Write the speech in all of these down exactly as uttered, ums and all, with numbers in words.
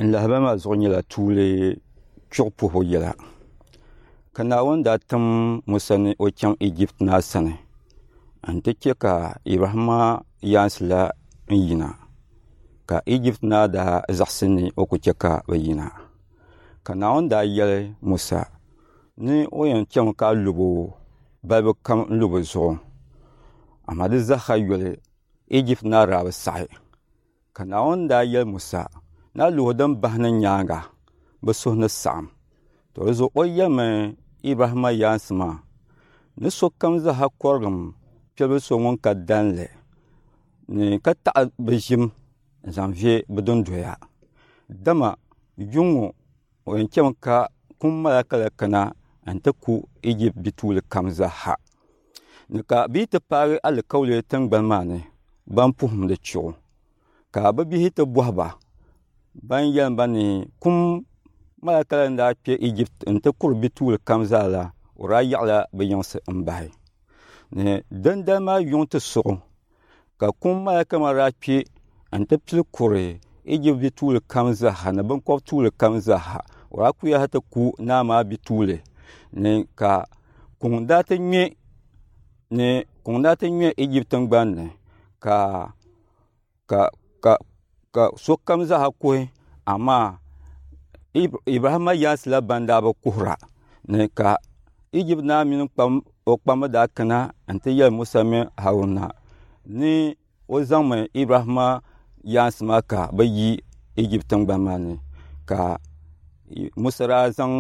n lahaba maa zuɣu nyɛla tuuli chuɣu puhu yɛla ka Naawuni daa tim Musa ni o chaŋ Ijipt naa sani n ti chɛ ka Ibrahima yaansi la n yina ka Ijipt naa daa zaɣasi ni o ku chɛ ka bi yina ka Naawuni daa yɛli Musa ni o yɛn chɛmi ka a lubo balibu kam n lu bi zuɣu amaa di zaɣa yɔli Ijipt naa raa bi saɣi ka Naawuni daa yɛli Musa na luhi din bahini nyaanga bi suhu ni saɣam to di zuɣu o yɛlimi Ibrahima yaansi maa ni sokam zaɣa korigim piɛbili so ŋun ka dalinli ni ka taɣa bi ʒim n zaŋ vɛ bi dundoya dama yuŋɔ o yɛn chɛmi ka kum malaka la kana n ti ku Ijipt bituuli kam zaha ni ka bia ti paagi alikauli tingbani maa ni ban puhum di chuɣu ka bi bihi ti bɔhi ba ban yɛlim ba ni kum malaka la daa kpɛ Ijipt n ti kuri bituuli kam zaa la o daa yaɣala bi yiŋsi n bahi ni dindali maa yuŋ ti suɣu ka kum malaka maa daa kpɛ n ti pili kuri Ijipt bituuli kam zaha ni binkɔbi tuuli kam zaha o daa ku yaha ti ku naa maa bituuli ni ka kuŋ daa ti ŋmɛ ni kuŋ daa ti ŋmɛ Ijipt tingbani ni ka ka ka ka sokam zaɣa kuhi amaa Ibrahima yaansi la ban daa bi kuhura ni ka Ijipt naa mini o kpamba daa kana n ti yɛli Musa mini Haruna ni o zaŋmi Ibrahima yaansi maa ka bi yi Ijipt tingbani maa ni ka Musa daa zaŋ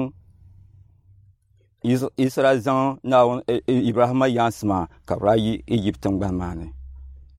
Isa daa zaŋ Ibrahima yaansi maa ka bi daa yi Ijipt tingbani maa ni